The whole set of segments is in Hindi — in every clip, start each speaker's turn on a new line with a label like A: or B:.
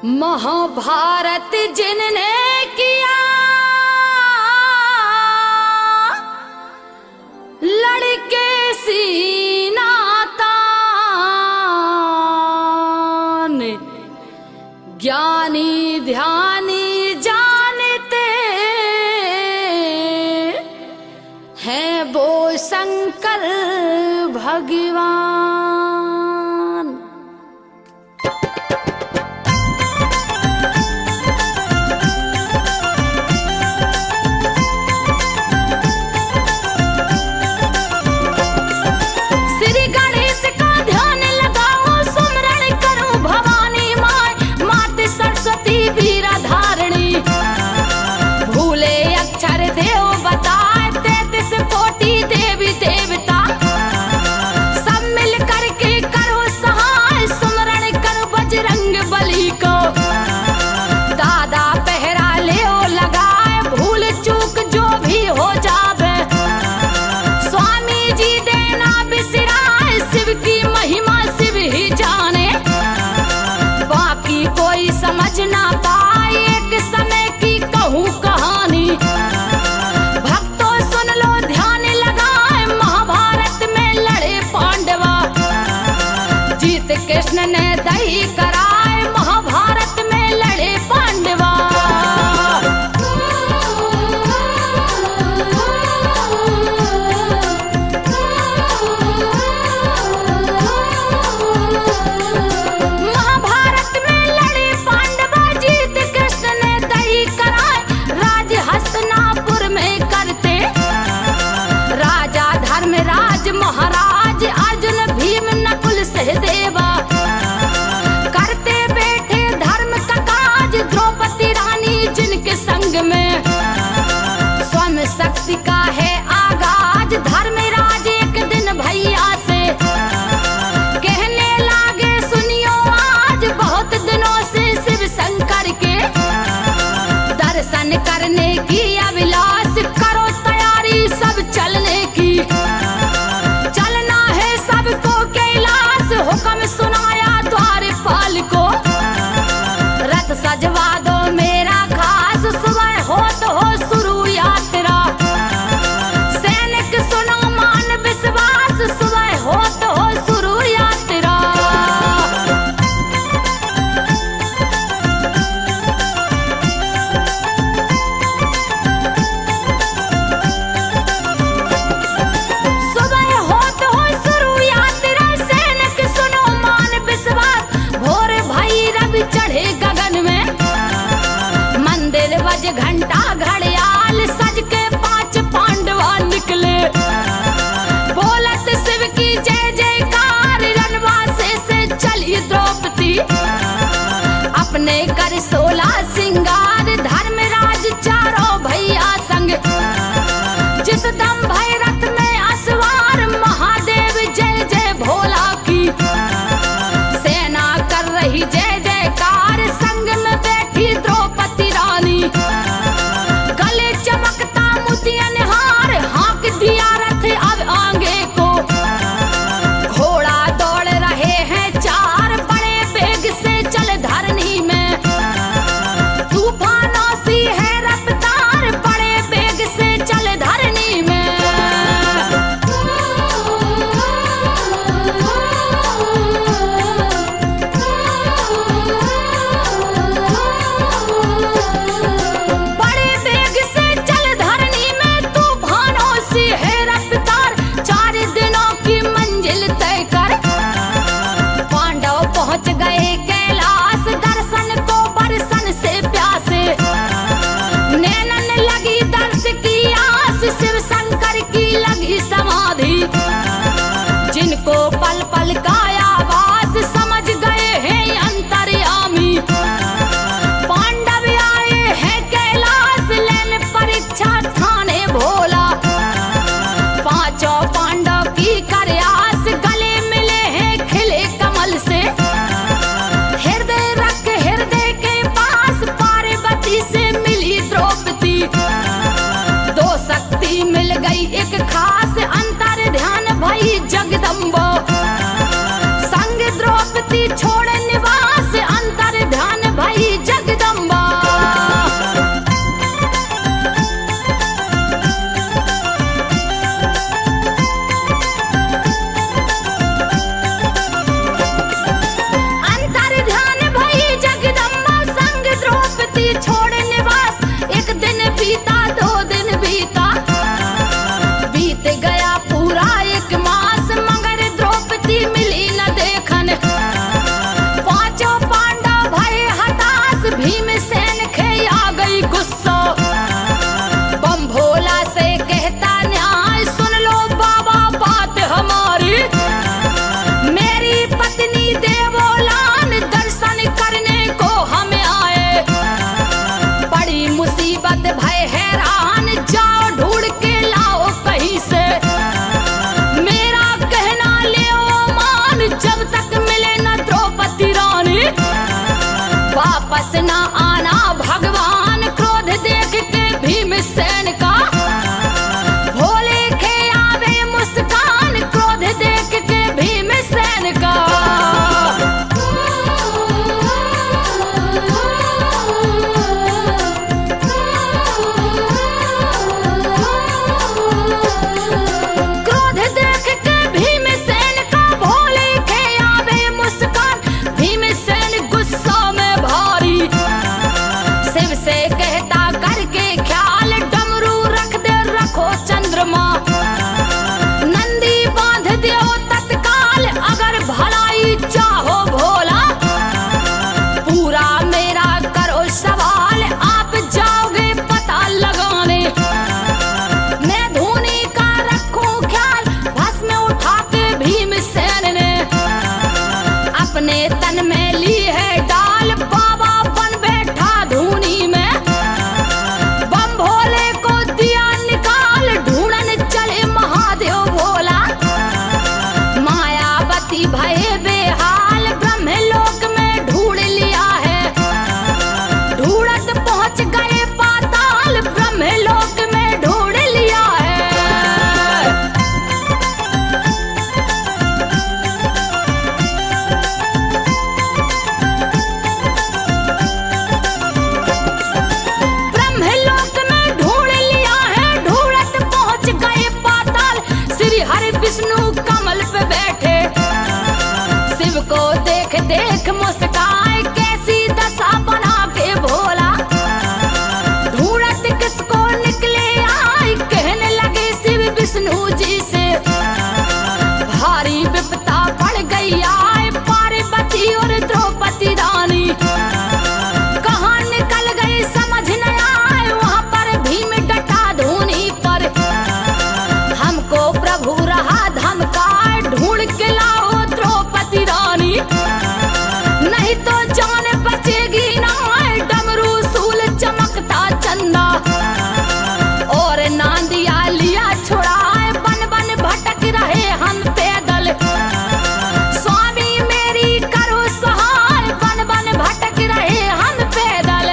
A: महाभारत जिनने किया लड़के सीना तान, ज्ञानी ध्यानी जानते हैं वो शंकर भगवान। समझ ना पाए एक समय की कहूँ कहानी, भक्तों सुन लो ध्यान लगाए। महाभारत में लड़े पांडवा, जीत कृष्ण ने दही कराए। महाभारत में लड़े पांडवा। महाराज अर्जुन भीम नकुल सहदेवा करते बैठे धर्म का काज। द्रौपदी रानी जिनके संग में स्वयं शक्ति का है आगाज। धर्मराज एक दिन भैया से कहने लागे सुनियो आज, बहुत दिनों से शिव शंकर के दर्शन करने की अभिलाष। करो तैयारी सब चलने की, हुक्म सुनाया द्वारपाल को। रथ सजवा दो मेरा खास, सुबह हो तो हो शुरू यात्रा। सैनिक सुनो मान विश्वास, सुबह हो तो हो शुरू यात्रा। चढ़े गगन में मंदिर बज घंटा घड़ियाल, सज के 5 पांडवा निकले। बोलत शिव की जय जयकार, रनवासे से चली द्रौपदी अपने कर 16 सिंगार। धर्मराज चारों भैया संग जिस दम भैरथ में असवार। महादेव जय जय भोला की सेना कर रही जय कार। संग में बैठी द्रौपदी रानी, गले चमकता मोतियन हार। हाँक दिया रथ अब आगे को, घोड़ा दौड़ रहे हैं 4। बड़े वेग से चल धरनी में, तूफानों सी है रफ्तार। बड़े वेग से चल धरनी में। पहुंच गए कैलाश, दर्शन को बरसन से प्यासे। नैनन लगी दर्श की आस, शिव शंकर की लगी समाधि। जिनको पल पल का आवास समझ गए हैं अंतर्यामी। पांडव आए हैं कैलाश, लेन परीक्षा ठाने भोला। 5 पांडव की करयास, गले मिले हैं खिले कमल से। से मिली द्रौपदी, 2 शक्ति मिल गई एक खास। अंतर ध्यान भई जगदम्बो, संग द्रौपदी छोड़ निवास। अंतर ध्यान भई देख मुस्काए कैसी दशा बना के भोला। ढूंढत किसको निकले आए, कहने लगे शिव विष्णु जी से। भारी विपदा पड़ गई आए पार्वती और द्रौपदी रानी। कहाँ निकल गई समझ न आए, वहां पर भीम डटा धूनी पर। हमको प्रभु रहा धमकाए, ढूंढ के लाओ द्रौपदी रानी, नहीं तो जान बचेगी ना। डमरू सूल चमकता चंदा और नांदिया लिया छुड़ाए, बन बन भटक रहे हम पैदल। स्वामी मेरी करो सहाय, बन बन भटक रहे हम पैदल।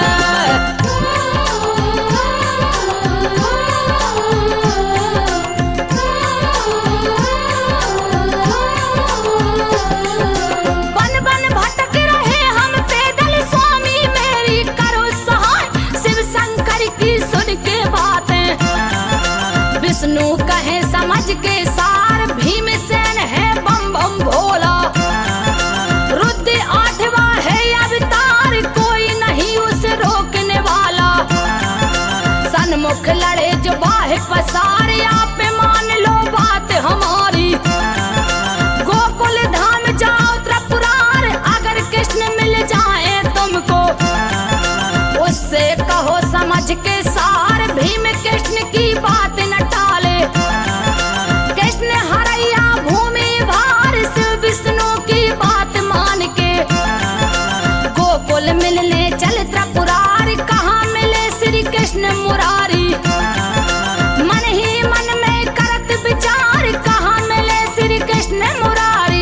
A: बन बन भटक रहे हम पैदल, स्वामी मेरी करो सहाय। शिव शंकर की सुन के बातें विष्णु कहे समझ के सार, भीमसेन है बम बम भोला। रुद्र आठवां है अवतार, कोई नहीं उसे रोकने वाला। सन्मुख लड़े जो बाह पसारे, आप मान लो बात हमारी। गोकुल धाम जाओ त्रिपुरार, अगर कृष्ण मिल जाए तुमको, उससे कहो समझ के सार। भीम कृष्ण की बात न टाले, कृष्ण हरैया भूमि भार। शिव विष्णु की बात मान के गोकुल मिलने चल त्रिपुरार। कहाँ मिले श्री कृष्ण मुरारी, मन ही मन में करत विचार। कहाँ मिले श्री कृष्ण मुरारी।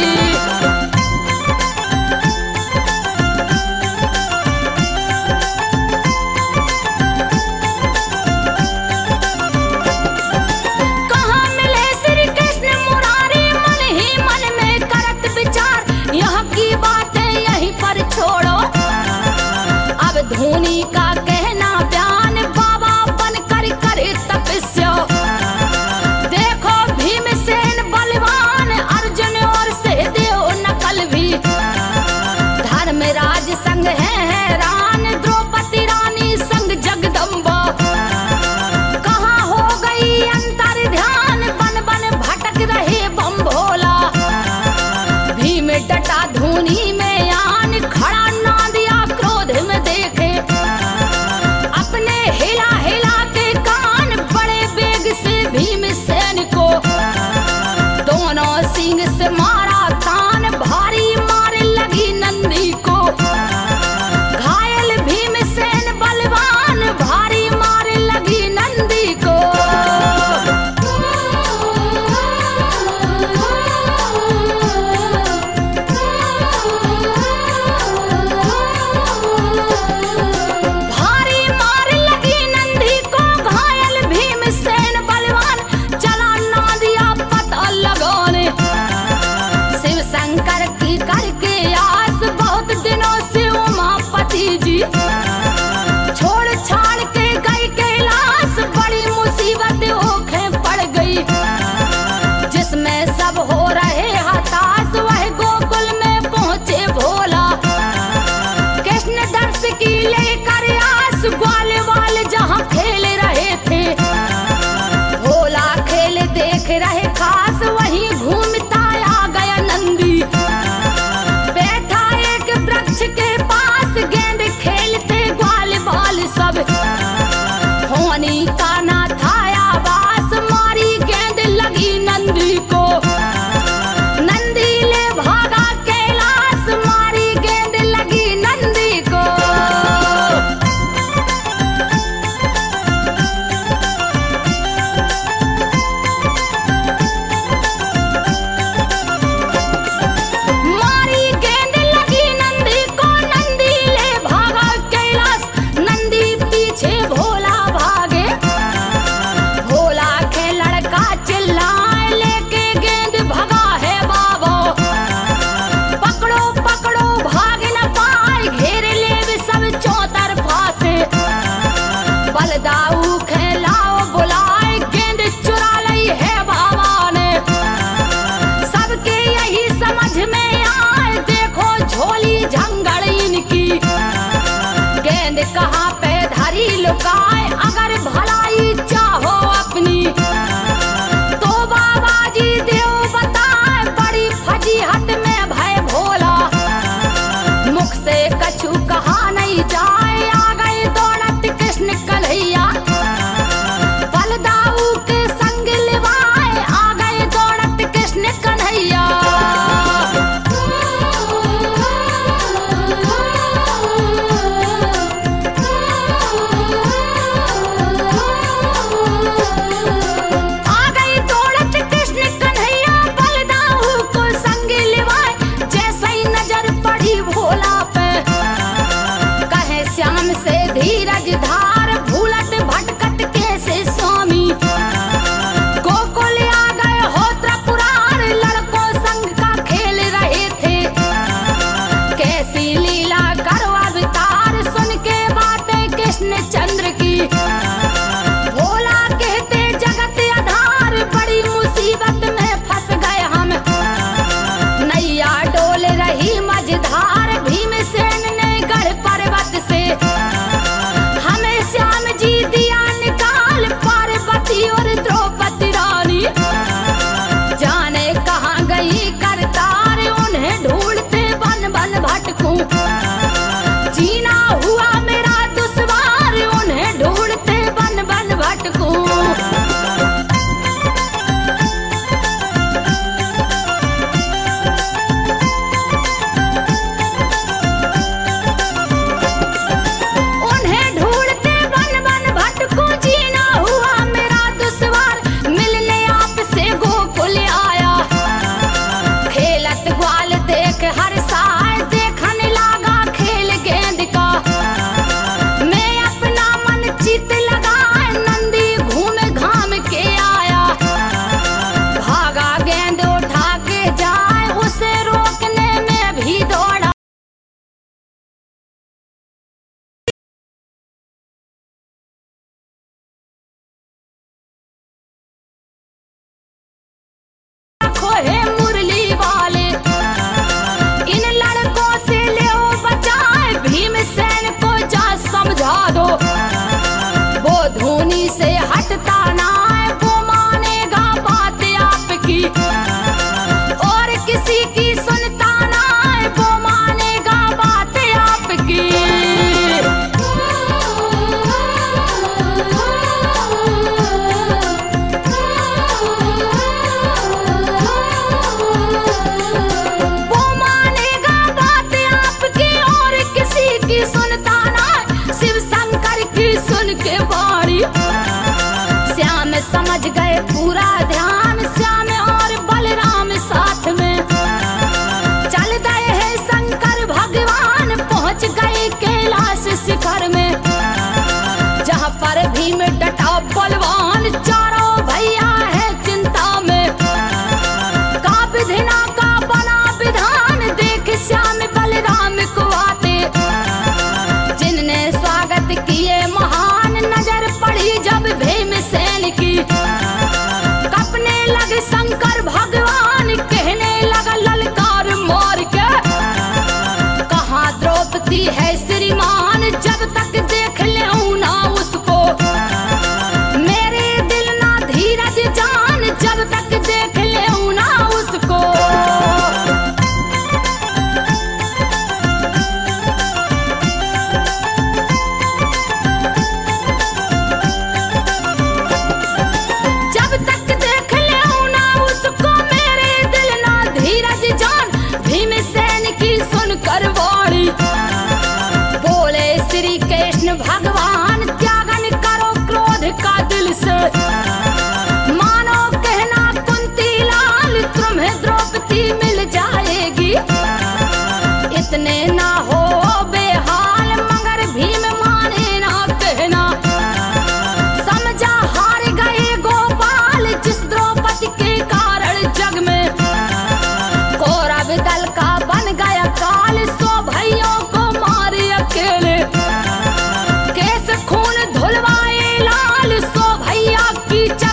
A: कहाँ मिले श्री कृष्ण मुरारी, मन ही मन में करत विचार। यहाँ की बातें यहीं पर छोड़ो, अब धोनी का कहना बयान। बाबा बनकर करे तपस्या, देखो भीमसेन बलवान, अर्जुन और सहदेव नकल भी। धर्मराज संग है हैरान, द्रौपदी रानी संग जगदम्बा। कहाँ हो गई अंतर ध्यान, बन बन भटक रहे बम भोला। भीम डटा धूनी में आन, खड़ा नादिया क्रोध में देखे। अपने हिला हिला के कान, बड़े बेग से भीमसेन को दोनों सींग से मारा तान। भारी मार लगी नंदी को, घायल भीमसेन बलवान। भारी मार लगी नंदी को। जीना हुआ मेरा दुश्वार, उन्हें ढूंढते बन बन भटकूं। हे मुरली वाले, इन लड़कों से ले बचाए, भीमसेन को जा समझा दो। वो धूनी से हटता ना है, वो मानेगा बात आपकी, और किसी की सुनता ना है, वो मानेगा बात आपकी। सुन के बाड़ी श्याम समझ गए पूरा ध्यान, श्याम और बलराम साथ में चल गए हैं शंकर भगवान, पहुंच गए कैलाश शिखर में, जहां पर भीम डटा बलवान, चारों भैया है चिंता में। का विधिना का बना विधान, देख श्याम बलराम को आते, जिनने स्वागत किए महान, नजर पड़ी जब भीमसेन की, कपने लगे शंकर भगवान, कहने लगा ललकार मार के, कहाँ द्रौपदी है श्रीमान, जब तक देख लेऊं ना उसको, मेरे दिल ना धीरज जान, जब तक देख लेऊं ना उसको। बोले श्री कृष्ण भगवान, त्यागन करो क्रोध का दिल से, मानो कहना कुंती लाल, तुम्हें द्रौपदी मिल जाएगी। इतने ना हो बेहाल, मगर भीम माने ना कहना, समझा हार गए गोपाल, जिस द्रौपदी के कारण जग में कौरव दल का बन गया काल, सो भाइयों को मारे अकेले, केस खून धुलवाए लाल, सो भैया की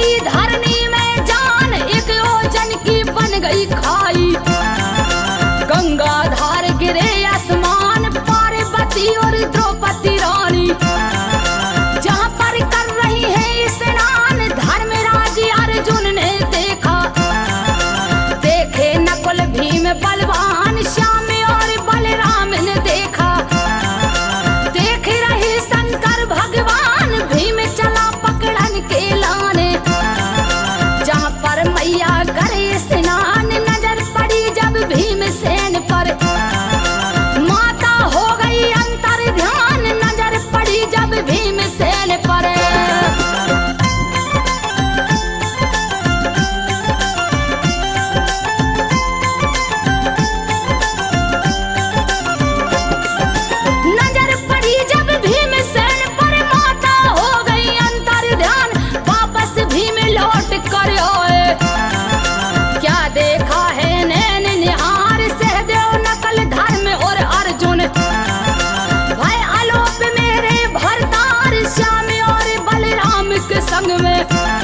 A: गई धरनी में जान, एक योजन की बन गई खाई। गंगा धार गिरे आसमान, पार्वती और द्रौपदी रानी जहाँ पर कर रही है स्नान। धर्मराज अर्जुन ने देखा, देखे नकुल भीम बलवान, श्याम और बलराम ने देखा। देख रहे शंकर भगवान, भीम चला पकड़न के लाने। जहाँ पर मैया करे स्नान, नजर पड़ी जब भीमसेन पर, माता हो गई अंतर ध्यान, नजर पड़ी जब भीमसेन पर। नजर पड़ी जब भीमसेन पर, माता हो गई अंतर ध्यान, वापस भीम लौट कर आए। क्या देखा है नैन निहार, सहदेव नकल धर्म और अर्जुन, भय आलोप मेरे भरतार, श्याम और बलराम के संग में।